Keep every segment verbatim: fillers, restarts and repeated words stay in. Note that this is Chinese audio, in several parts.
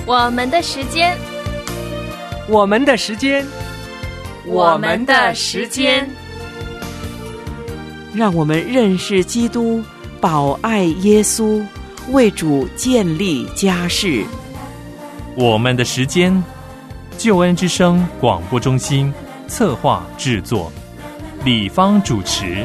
我们的时间， 我们的时间， 我们的时间， 让我们认识基督，保爱耶稣，为主建立家室。 我们的时间，救恩之声广播中心策划制作，李芳主持。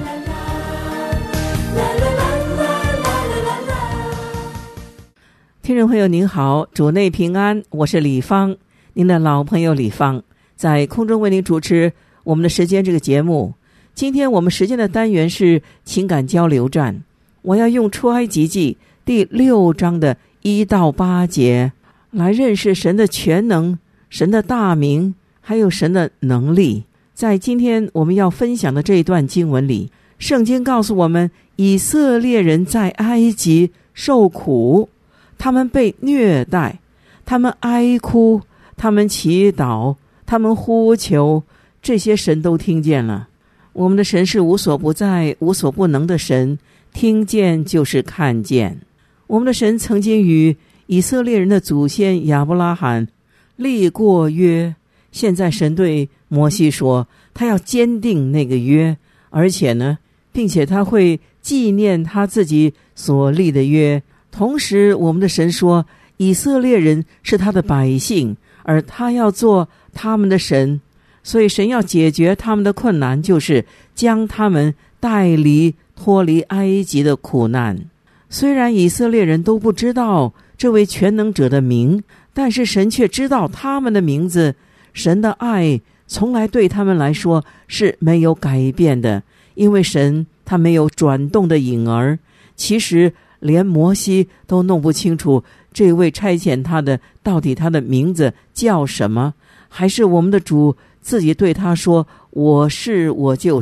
听众朋友您好，主内平安，我是李芳，您的老朋友李芳，在空中为您主持我们的时间这个节目。今天我们时间的单元是情感交流站，我要用出埃及记第六章的一到八节来认识神的全能、神的大名，还有神的能力。在今天我们要分享的这一段经文里，圣经告诉我们，以色列人在埃及受苦，他们被虐待，他们哀哭，他们祈祷，他们呼求，这些神都听见了。我们的神是无所不在、无所不能的神，听见就是看见。我们的神曾经与以色列人的祖先亚伯拉罕立过约，现在神对摩西说，他要坚定那个约，而且呢，并且他会纪念他自己所立的约。同时我们的神说，以色列人是他的百姓，而他要做他们的神，所以神要解决他们的困难，就是将他们带离脱离埃及的苦难。虽然以色列人都不知道这位全能者的名，但是神却知道他们的名字。神的爱从来对他们来说是没有改变的，因为神他没有转动的影儿。其实连摩西都弄不清楚这位差遣他的到底他的名字叫什么，还是我们的主自己对他说，我是我就是，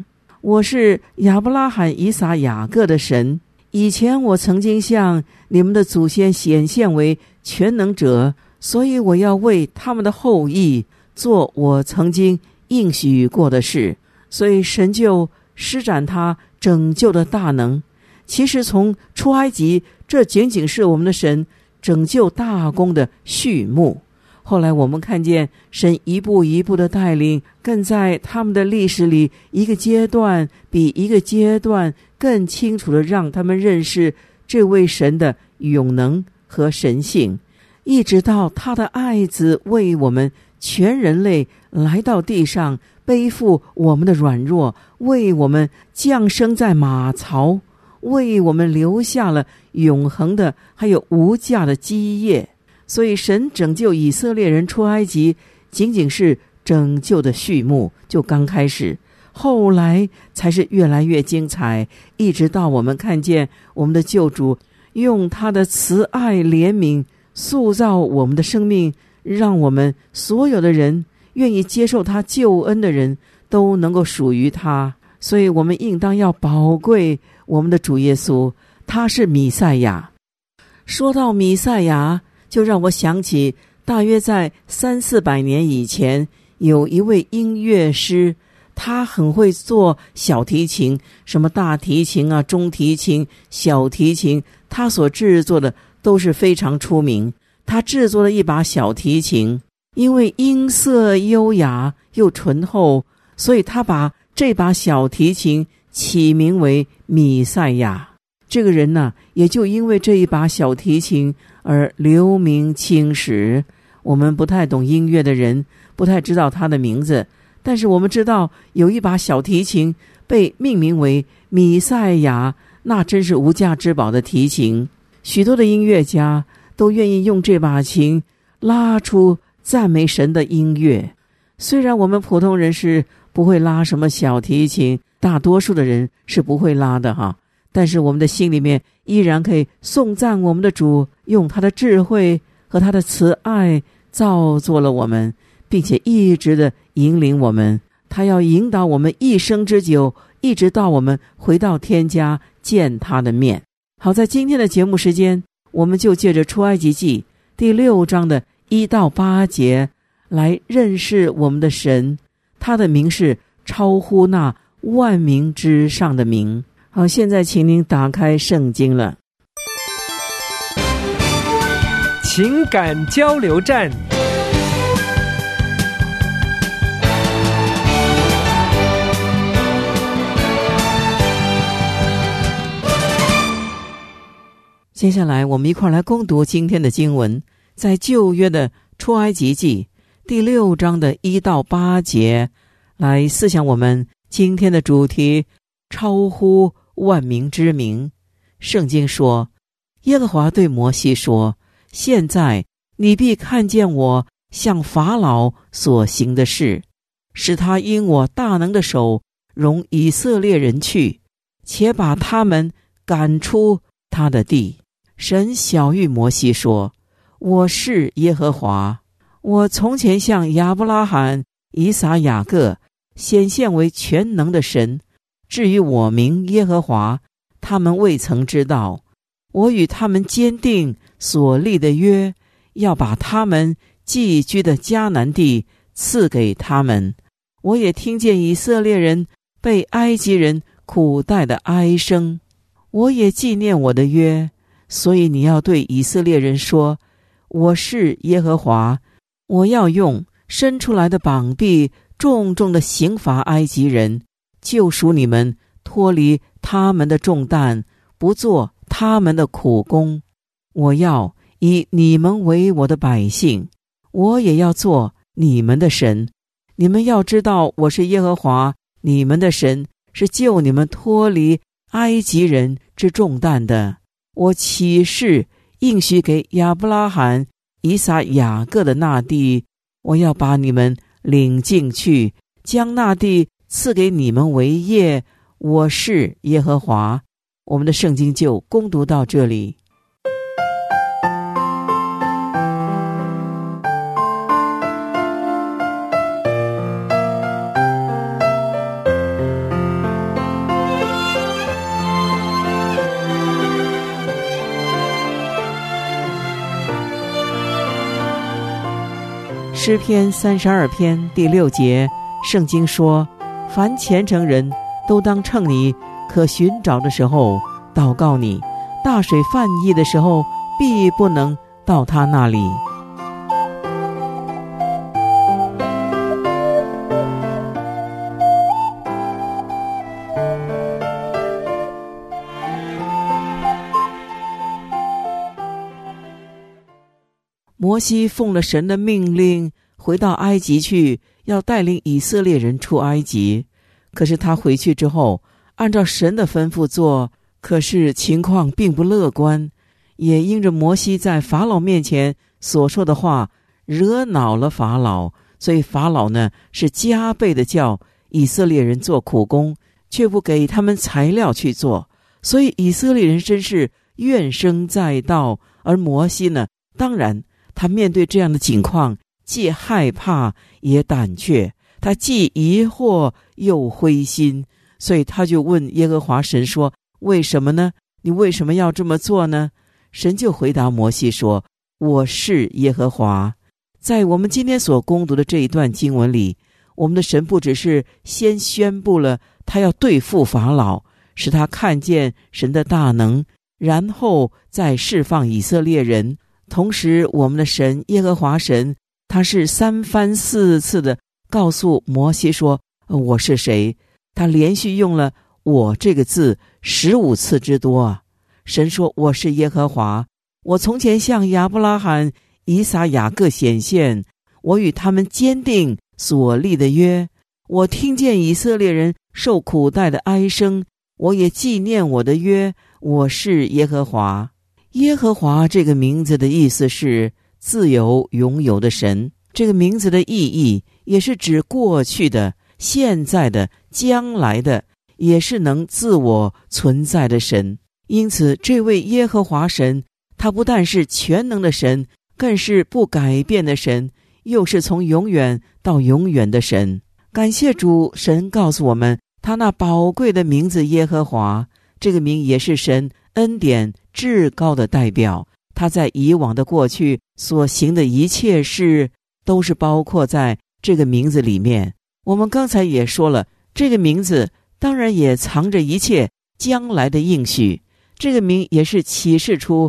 我是亚伯拉罕、以撒、雅各的神。以前我曾经向你们的祖先显现为全能者，所以我要为他们的后裔做我曾经应许过的事。所以神就施展他拯救的大能。其实从出埃及，这仅仅是我们的神拯救大功的序幕。后来我们看见神一步一步的带领，更在他们的历史里一个阶段比一个阶段更清楚的让他们认识这位神的永能和神性，一直到他的爱子为我们全人类来到地上，背负我们的软弱，为我们降生在马槽，为我们留下了永恒的还有无价的基业。所以神拯救以色列人出埃及仅仅是拯救的序幕，就刚开始，后来才是越来越精彩，一直到我们看见我们的救主用他的慈爱怜悯塑造我们的生命，让我们所有的人愿意接受他救恩的人都能够属于他。所以我们应当要宝贵我们的主耶稣，他是弥赛亚。说到弥赛亚，就让我想起大约在三四百年以前，有一位音乐师，他很会做小提琴，什么大提琴啊、中提琴、小提琴，他所制作的都是非常出名。他制作了一把小提琴，因为音色优雅又醇厚，所以他把这把小提琴起名为弥赛亚。这个人呢，也就因为这一把小提琴而留名青史。我们不太懂音乐的人不太知道他的名字，但是我们知道有一把小提琴被命名为弥赛亚，那真是无价之宝的提琴。许多的音乐家都愿意用这把琴拉出赞美神的音乐。虽然我们普通人是不会拉什么小提琴，大多数的人是不会拉的哈，但是我们的心里面依然可以颂赞我们的主，用他的智慧和他的慈爱造作了我们，并且一直的引领我们。他要引导我们一生之久，一直到我们回到天家见他的面。好，在今天的节目时间，我们就借着出埃及记第六章的一到八节来认识我们的神，他的名是超乎那万名之上的名。好，现在请您打开圣经了。 情感交流站。 接下来我们一块来攻读今天的经文，在旧约的出埃及记第六章的一到八节，来思想我们今天的主题，超乎万民之名。圣经说，耶和华对摩西说，现在你必看见我向法老所行的事，使他因我大能的手容以色列人去，且把他们赶出他的地。神晓谕摩西说，我是耶和华，我从前向亚伯拉罕、以撒、雅各显现为全能的神，至于我名耶和华，他们未曾知道。我与他们坚定所立的约，要把他们寄居的迦南地赐给他们。我也听见以色列人被埃及人苦待的哀声，我也纪念我的约。所以你要对以色列人说，我是耶和华，我要用伸出来的膀臂重重的刑罚埃及人，救赎你们脱离他们的重担，不做他们的苦工。我要以你们为我的百姓，我也要做你们的神。你们要知道，我是耶和华你们的神，是救你们脱离埃及人之重担的。我起誓应许给亚伯拉罕、以撒、雅各的那地，我要把你们领进去，将那地赐给你们为业。我是耶和华。我们的圣经就攻读到这里。诗篇三十二篇第六节，圣经说，凡虔诚人都当趁你可寻找的时候祷告你，大水泛溢的时候必不能到他那里。摩西奉了神的命令回到埃及去，要带领以色列人出埃及。可是他回去之后，按照神的吩咐做，可是情况并不乐观，也因着摩西在法老面前所说的话惹恼了法老，所以法老呢是加倍的叫以色列人做苦工，却不给他们材料去做，所以以色列人真是怨声载道。而摩西呢，当然他面对这样的境况，既害怕也胆怯，他既疑惑又灰心，所以他就问耶和华神说，为什么呢？你为什么要这么做呢？神就回答摩西说，我是耶和华。在我们今天所攻读的这一段经文里，我们的神不只是先宣布了他要对付法老，使他看见神的大能，然后再释放以色列人。同时我们的神耶和华神，他是三番四次的告诉摩西说，我是谁。他连续用了我这个字十五次之多啊！神说，我是耶和华，我从前向亚伯拉罕、以撒、雅各显现，我与他们坚定所立的约。我听见以色列人受苦待的哀声，我也纪念我的约。我是耶和华。耶和华这个名字的意思是自由拥有的神，这个名字的意义也是指过去的、现在的、将来的，也是能自我存在的神。因此这位耶和华神，他不但是全能的神，更是不改变的神，又是从永远到永远的神。感谢主，神告诉我们他那宝贵的名字耶和华，这个名也是神恩典至高的代表。他在以往的过去所行的一切事，都是包括在这个名字里面。我们刚才也说了，这个名字当然也藏着一切将来的应许。这个名也是启示出他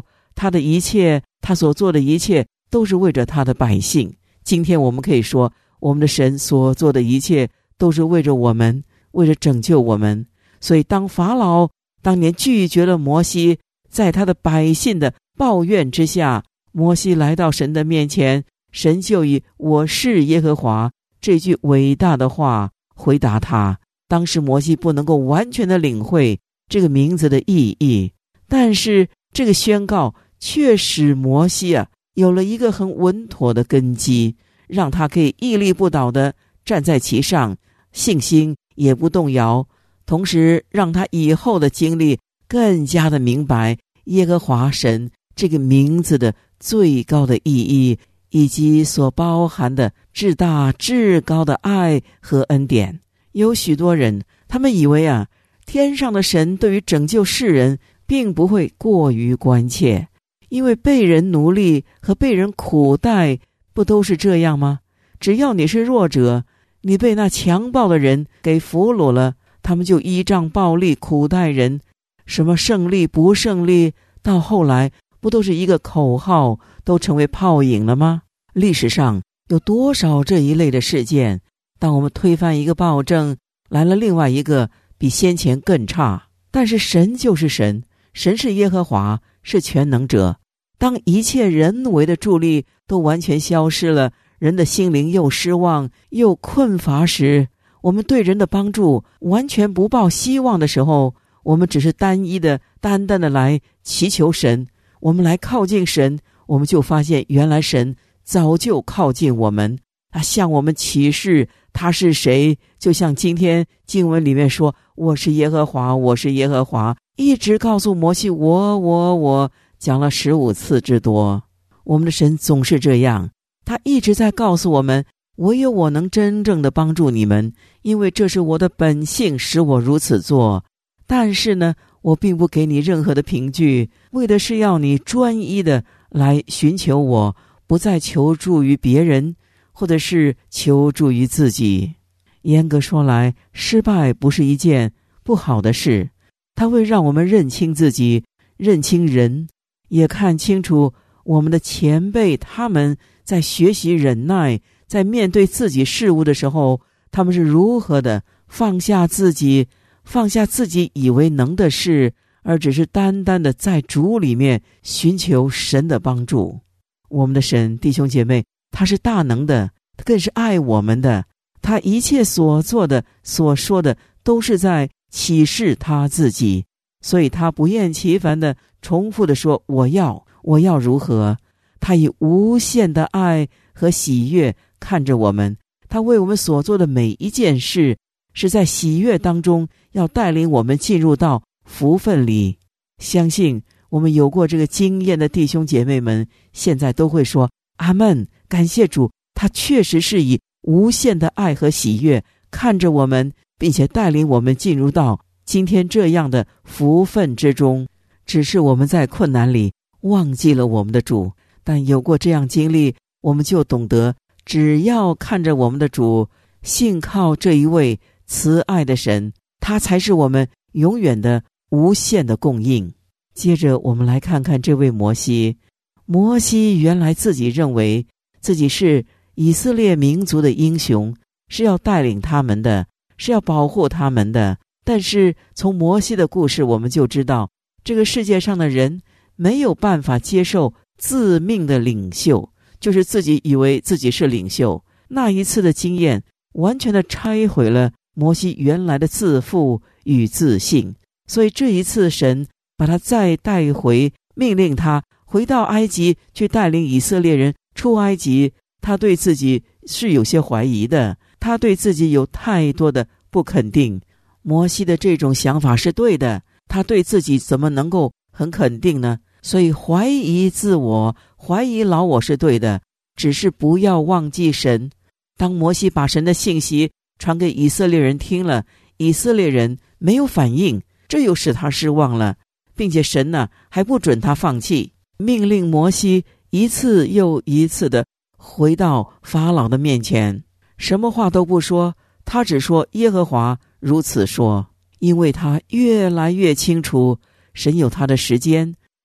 他的一切，他所做的一切都是为着他的百姓。今天我们可以说，我们的神所做的一切都是为着我们，为着拯救我们。所以当法老当年拒绝了摩西，在他的百姓的抱怨之下，摩西来到神的面前，神就以我是耶和华这句伟大的话回答他。当时摩西不能够完全的领会这个名字的意义，但是这个宣告却使摩西啊有了一个很稳妥的根基，让他可以屹立不倒的站在其上，信心也不动摇，同时让他以后的经历更加的明白耶和华神这个名字的最高的意义，以及所包含的至大至高的爱和恩典。有许多人他们以为啊，天上的神对于拯救世人并不会过于关切，因为被人奴隶和被人苦待不都是这样吗？只要你是弱者，你被那强暴的人给俘虏了，他们就依仗暴力苦待人，什么胜利不胜利，到后来不都是一个口号，都成为泡影了吗？历史上有多少这一类的事件？当我们推翻一个暴政，来了另外一个比先前更差。但是神就是神，神是耶和华，是全能者。当一切人为的助力都完全消失了，人的心灵又失望又困乏时，我们对人的帮助完全不抱希望的时候，我们只是单一的单单的来祈求神，我们来靠近神，我们就发现原来神早就靠近我们，他向我们启示他是谁。就像今天经文里面说，我是耶和华，我是耶和华，一直告诉摩西我我我，讲了十五次之多。我们的神总是这样，他一直在告诉我们，唯有我能真正的帮助你们，因为这是我的本性使我如此做。但是呢，我并不给你任何的凭据，为的是要你专一的来寻求我，不再求助于别人，或者是求助于自己。严格说来，失败不是一件不好的事，它会让我们认清自己，认清人，也看清楚我们的前辈他们在学习忍耐，在面对自己事物的时候，他们是如何的放下自己，放下自己以为能的事，而只是单单的在主里面寻求神的帮助。我们的神，弟兄姐妹，他是大能的，他更是爱我们的，他一切所做的所说的都是在启示他自己，所以他不厌其烦的重复的说，我要我要如何。他以无限的爱和喜悦看着我们，他为我们所做的每一件事是在喜悦当中要带领我们进入到福分里。相信我们有过这个经验的弟兄姐妹们现在都会说阿们，感谢主，他确实是以无限的爱和喜悦看着我们，并且带领我们进入到今天这样的福分之中。只是我们在困难里忘记了我们的主，但有过这样经历，我们就懂得只要看着我们的主，信靠这一位慈爱的神，他才是我们永远的无限的供应。接着我们来看看这位摩西。摩西原来自己认为自己是以色列民族的英雄，是要带领他们的，是要保护他们的。但是从摩西的故事我们就知道，这个世界上的人没有办法接受自命的领袖，就是自己以为自己是领袖。那一次的经验完全的拆毁了摩西原来的自负与自信，所以这一次神把他再带回，命令他回到埃及去带领以色列人出埃及。他对自己是有些怀疑的，他对自己有太多的不肯定。摩西的这种想法是对的，他对自己怎么能够很肯定呢？所以怀疑自我，怀疑老我是对的，只是不要忘记神。当摩西把神的信息传给以色列人听了，以色列人没有反应，这又使他失望了，并且神呢还不准他放弃，命令摩西一次又一次的回到法老的面前，什么话都不说，他只说耶和华如此说。因为他越来越清楚神有他的时间，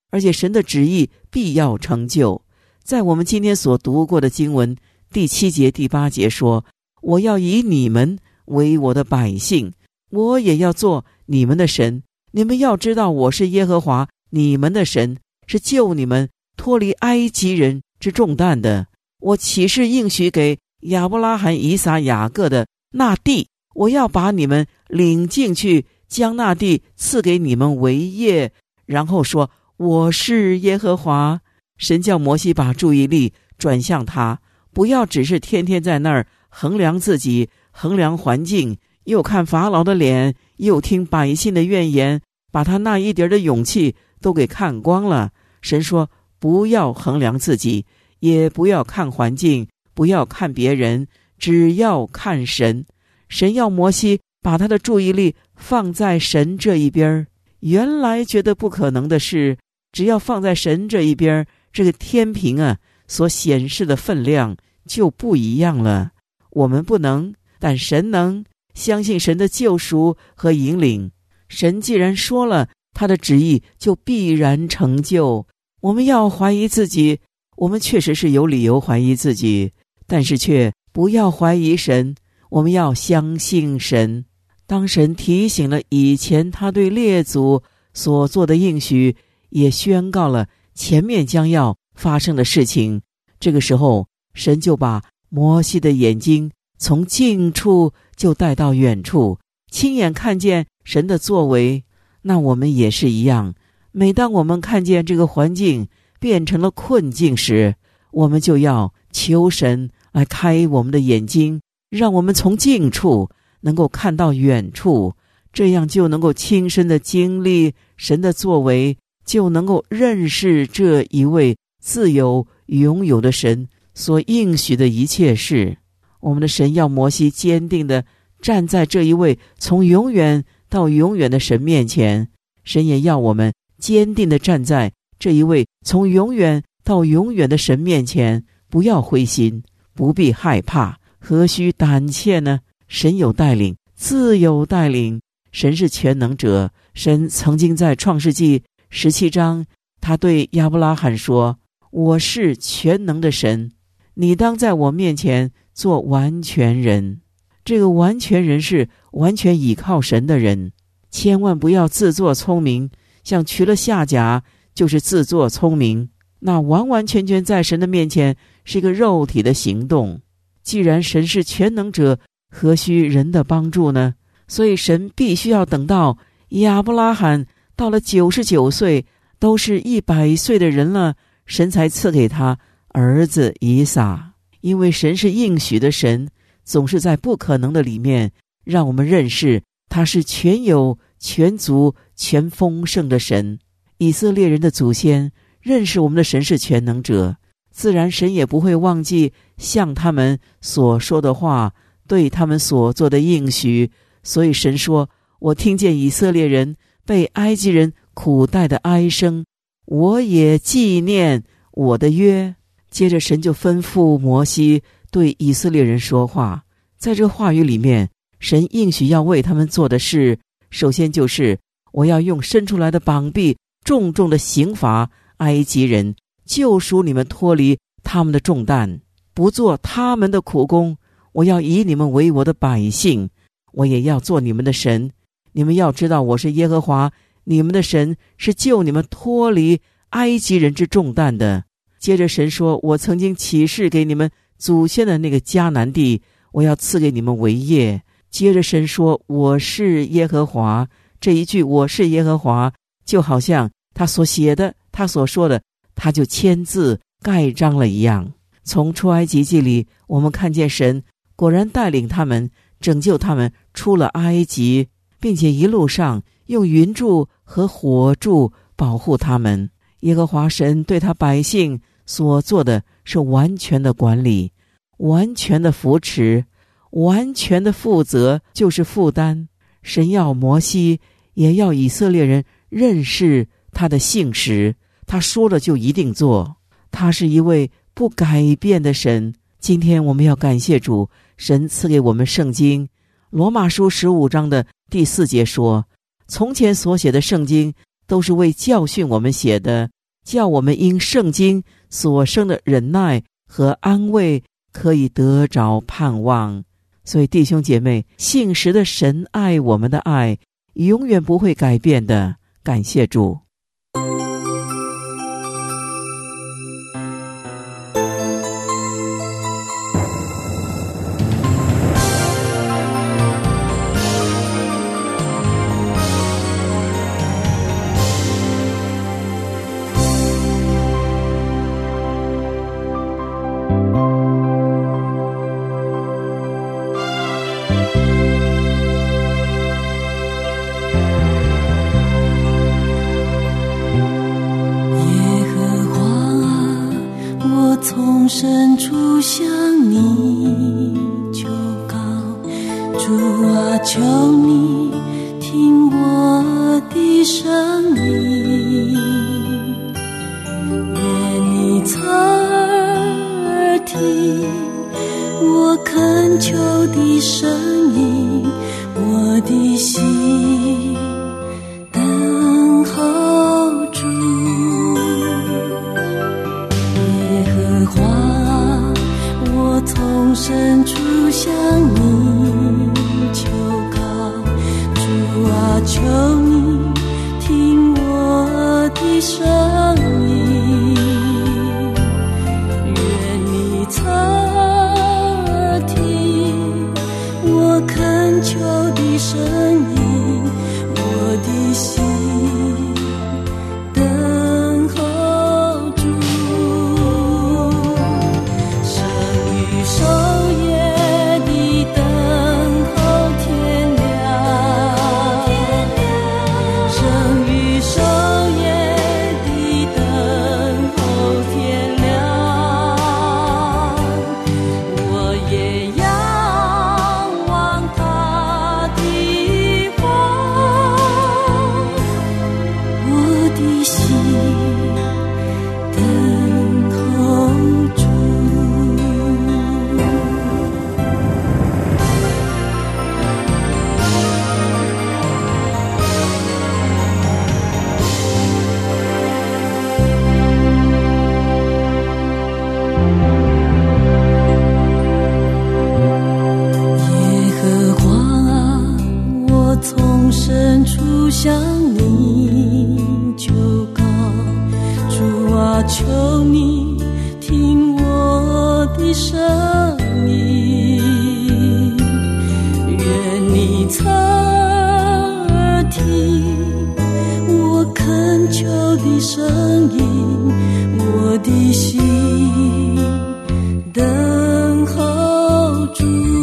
而且神的旨意必要成就。在我们今天所读过的经文第七节第八节说，我要以你们为我的百姓，我也要做你们的神，你们要知道我是耶和华你们的神，是救你们脱离埃及人之重担的。我岂是应许给亚伯拉罕、以撒、雅各的那地，我要把你们领进去，将那地赐给你们为业。然后说，我是耶和华。神叫摩西把注意力转向他，不要只是天天在那儿衡量自己，衡量环境，又看法老的脸，又听百姓的怨言，把他那一点的勇气都给看光了。神说，不要衡量自己，也不要看环境，不要看别人，只要看神。神要摩西把他的注意力放在神这一边。原来觉得不可能的事，只要放在神这一边，这个天平啊所显示的分量就不一样了。我们不能，但神能，相信神的救赎和引领。神既然说了，他的旨意就必然成就。我们要怀疑自己，我们确实是有理由怀疑自己，但是却不要怀疑神，我们要相信神。当神提醒了以前他对列祖所做的应许，也宣告了前面将要发生的事情，这个时候神就把摩西的眼睛从近处就带到远处，亲眼看见神的作为。那我们也是一样，每当我们看见这个环境变成了困境时，我们就要求神来开我们的眼睛，让我们从近处能够看到远处，这样就能够亲身的经历神的作为，就能够认识这一位自由永有的神所应许的一切事。我们的神要摩西坚定地站在这一位从永远到永远的神面前，神也要我们坚定地站在这一位从永远到永远的神面前，不要灰心，不必害怕，何须胆怯呢？神有带领，自有带领，神是全能者。神曾经在创世纪十七章，他对亚伯拉罕说，我是全能的神，你当在我面前做完全人。这个完全人是完全倚靠神的人，千万不要自作聪明，像取了下甲就是自作聪明，那完完全全在神的面前是一个肉体的行动。既然神是全能者，何须人的帮助呢？所以神必须要等到亚伯拉罕到了九十九岁，都是一百岁的人了，神才赐给他儿子以撒。因为神是应许的神，总是在不可能的里面让我们认识他是全有全足全丰盛的神。以色列人的祖先认识我们的神是全能者，自然神也不会忘记向他们所说的话，对他们所做的应许。所以神说，我听见以色列人被埃及人苦待的哀声，我也纪念我的约。接着神就吩咐摩西对以色列人说话，在这话语里面，神应许要为他们做的事，首先就是我要用伸出来的膀臂重重的刑罚埃及人，救赎你们脱离他们的重担，不做他们的苦工。我要以你们为我的百姓，我也要做你们的神。你们要知道我是耶和华你们的神，是救你们脱离埃及人之重担的。接着神说，我曾经启示给你们祖先的那个迦南地，我要赐给你们为业。接着神说，我是耶和华。这一句我是耶和华，就好像他所写的，他所说的，他就签字盖章了一样。从出埃及记里，我们看见神果然带领他们，拯救他们出了埃及，并且一路上用云柱和火柱保护他们。耶和华神对他百姓所做的是完全的管理，完全的扶持，完全的负责，就是负担。神要摩西，也要以色列人认识他的信实，他说了就一定做，他是一位不改变的神。今天我们要感谢主，神赐给我们圣经，罗马书十五章的第四节说，从前所写的圣经都是为教训我们写的， 叫我们因圣经所生的忍耐和安慰可以得着盼望。所以弟兄姐妹，信实的神爱我们的爱永远不会改变的，感谢主。 从深处向你求告，主啊，求你听我的声音，愿你侧耳听我恳求的声音，我的心等候主。从深处向你求告，主啊，求你听我的声音，愿你侧耳听我恳求的声音，我的心等候主。守夜的等候天亮，生于守夜的等候天亮，我也仰望他的光，我的心等候主。从深处向你求告，主啊，求你听我的声音，愿你侧耳听我恳求的声音，我的心等候主。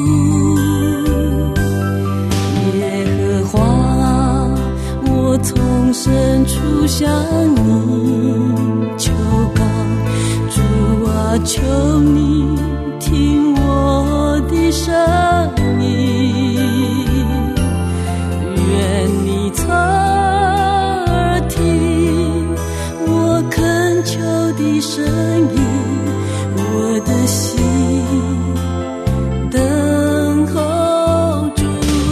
从深处向你求告，主啊，求你听我的声音，愿你侧耳听我恳求的声音，我的心等候主。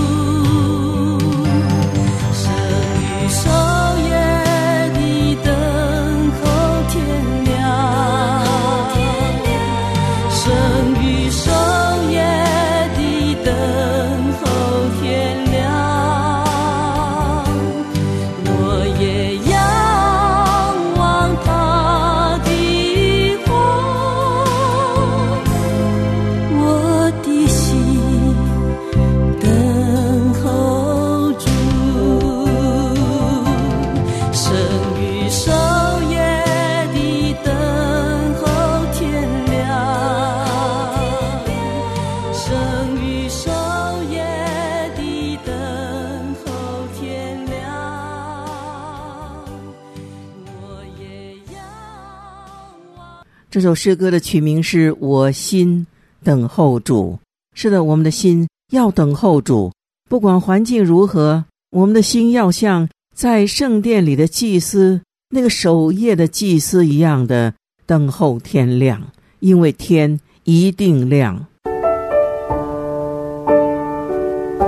守夜的等候天亮，生于守夜的等候天亮，我也仰望他的光，我的心等候主。生于守夜的等候天亮，生于守夜的等候天亮，我也仰望。 这首诗歌的曲名是我心等候主。是的，我们的心要等候主，不管环境如何，我们的心要像在圣殿里的祭司，那个守夜的祭司一样的等候天亮，因为天一定亮。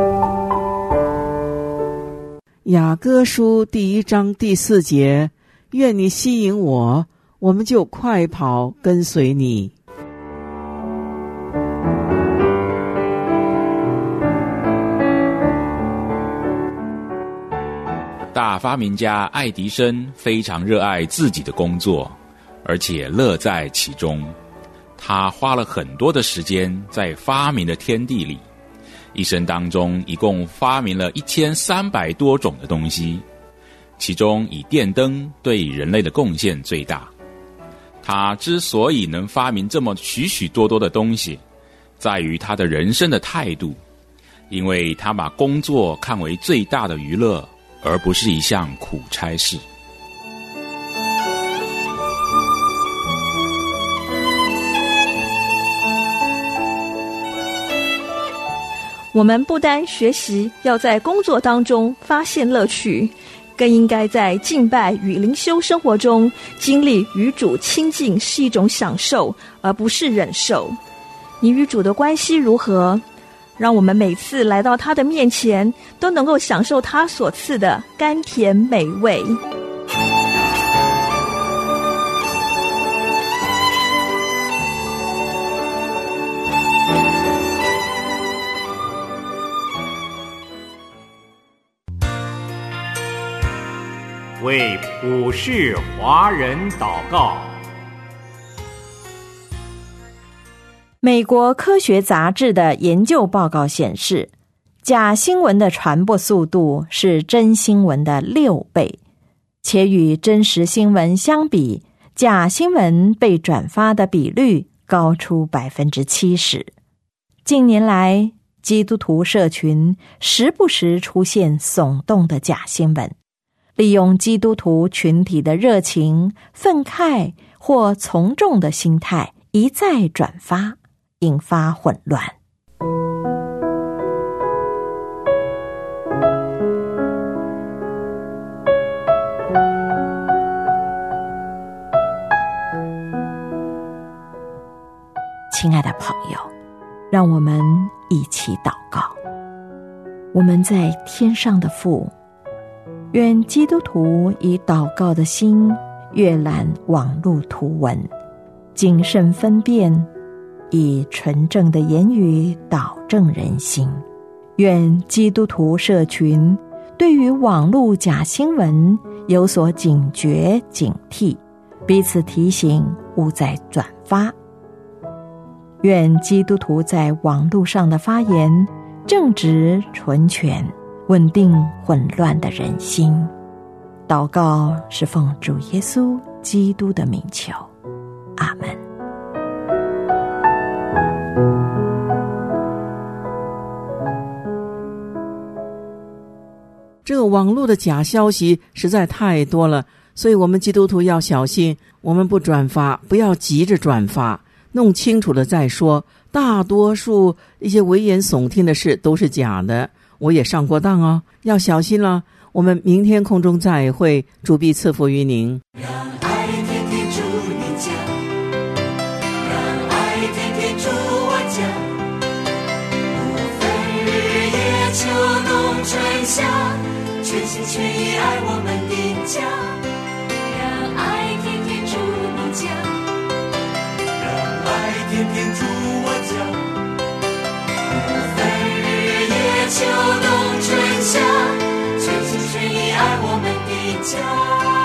雅歌书第一章第四节， 愿你吸引我，我们就快跑跟随你。 大发明家爱迪生非常热爱自己的工作，而且乐在其中。他花了很多的时间在发明的天地里，一生当中一共发明了一千三百多种的东西，其中以电灯对人类的贡献最大。他之所以能发明这么许许多多的东西，在于他的人生的态度，因为他把工作看为最大的娱乐，而不是一项苦差事。 我们不单学习要在工作当中发现乐趣，更应该在敬拜与灵修生活中经历与主亲近是一种享受，而不是忍受。你与主的关系如何？让我们每次来到他的面前，都能够享受他所赐的甘甜美味。 为普世华人祷告。 美国科学杂志的研究报告显示，假新闻的传播速度是真新闻的六倍，且与真实新闻相比，假新闻被转发的比率高出百分之七十。近年来，基督徒社群时不时出现耸动的假新闻，利用基督徒群体的热情、愤慨或从众的心态一再转发，引发混乱。亲爱的朋友，让我们一起祷告。我们在天上的父，愿基督徒以祷告的心阅览网络图文，谨慎分辨，以纯正的言语导正人心。愿基督徒社群对于网络假新闻有所警觉警惕，彼此提醒，勿再转发。愿基督徒在网络上的发言正直纯全，稳定混乱的人心。祷告是奉主耶稣基督的名求，阿们。 这个网络的假消息实在太多了，所以我们基督徒要小心，我们不转发，不要急着转发，弄清楚了再说。大多数一些危言耸听的事都是假的，我也上过当哦，要小心了。我们明天空中再会，主必赐福于您。 让爱天天住你家，让爱天天住我家，不分日夜秋冬春夏，全心全意爱我们的家。让爱天天住你家，让爱天天住我家，不分日夜秋冬春夏，全心全意爱我们的家。